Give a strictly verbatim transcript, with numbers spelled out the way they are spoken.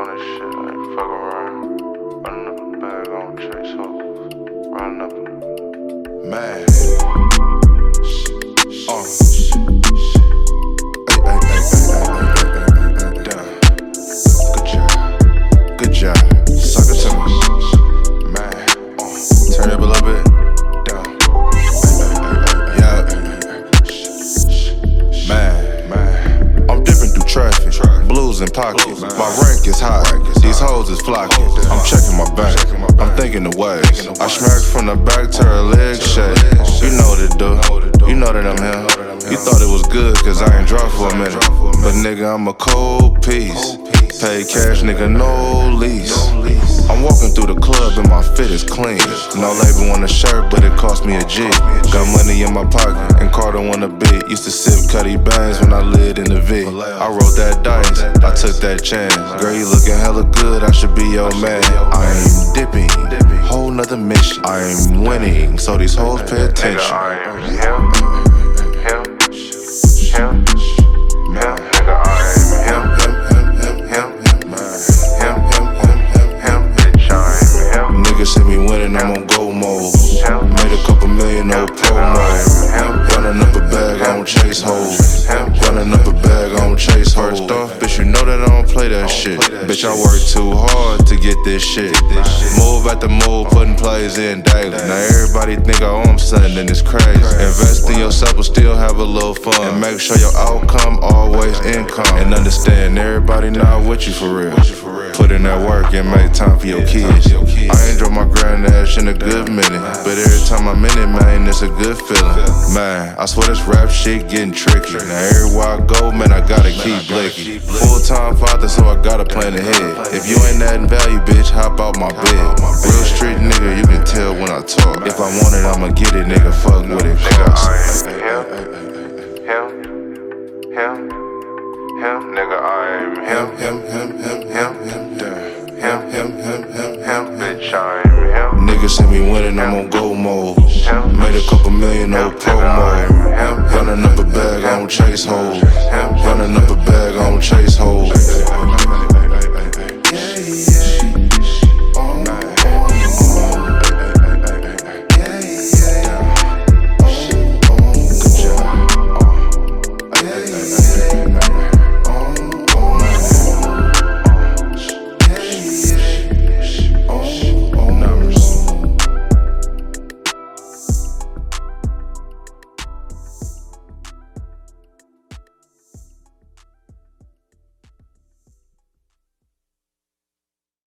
on this shit, like fuck around. Running up a bag on chase hoes. Running up a man. Uh. Ay, ay, ay, ay, ay, ay, ay, ay, ay. Damn. Good job. Good job. Suck it to me. Man. Uh. Turn it up a little bit. Down. Yeah. Man. Man. I'm dipping through traffic. Blues in pockets. My rank is high. These hoes is flocking. I'm checking my back. I'm thinking the ways. I smack from the back to her leg shake. You know what it do. You know that I'm here. You thought it was good cause I ain't dropped for a minute. But nigga, I'm a cold piece. Pay cash, nigga, no lease. I'm walking through the club and my fit is clean. No label on the shirt, but it cost me a G. Got money in my pocket and Carter on the beat. Used to sip Cuddy Bangs when I lived in the V. I rolled that dice, I took that chance. Girl, you looking hella good, I should be your man. I ain't dipping, whole nother mission. I am winning, so these hoes pay attention. I am him, him, him, him, nigga, I am him, him, him, him, him, him, him, him, bitch, I am him. Niggas see me winning, I'm on go mode. Made a couple million, no promo. Running up a bag, I don't chase hoes. Running up a bag, I don't chase hoes. First off, bitch, you know that I don't play that shit. Bitch, I work too hard to get this shit. Move at the move, putting plays in daily. Now everybody think I own something, and it's crazy. Invest in yourself, but still have a little fun. And make sure your outcome always income. And understand everybody not with you for real. Put in that work and make time for your kids. I ain't drove my grand ass in a good minute, but every time I'm in it, man, it's a good feeling. Man, I swear this rap shit getting tricky. Now everywhere I go, man, I gotta keep blicking. Full-time father, so I gotta plan ahead. If you ain't adding value, bitch, hop out my bed. Real street nigga, you can tell when I talk. If I want it, I'ma get it, nigga, fuck what it costs. Him, him, him, him, nigga, I am him, Him, him, him, him, him, him, him, him, him, him, bitch, I am him. niggas see me winning, I'm on go mode. Made a couple million, no promo. Running up a bag, I don't chase hoes. Running up a bag, I don't chase hoes.